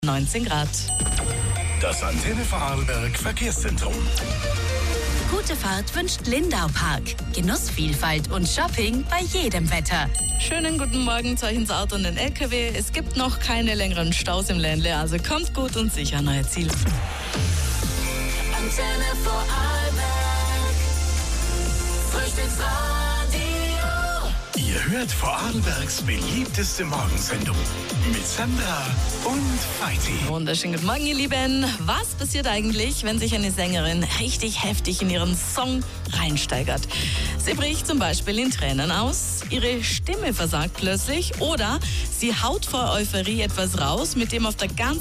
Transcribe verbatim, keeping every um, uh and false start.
neunzehn Grad. Das Antenne Vorarlberg Verkehrszentrum. Gute Fahrt wünscht Lindau Park. Genussvielfalt und Shopping bei jedem Wetter. Schönen guten Morgen zu euch ins Auto und den L K W. Es gibt noch keine längeren Staus im Ländle, also kommt gut und sicher an euer Ziel. Antenne Vorarlberg, Frühstücksradio. Ihr hört Vorarlbergs beliebteste Morgensendung mit Sandra und Feiti. Wunderschönen guten Morgen, ihr Lieben. Was passiert eigentlich, wenn sich eine Sängerin richtig heftig in ihren Song reinsteigert? Sie bricht zum Beispiel in Tränen aus, ihre Stimme versagt plötzlich oder sie haut vor Euphorie etwas raus, mit dem auf der ganzen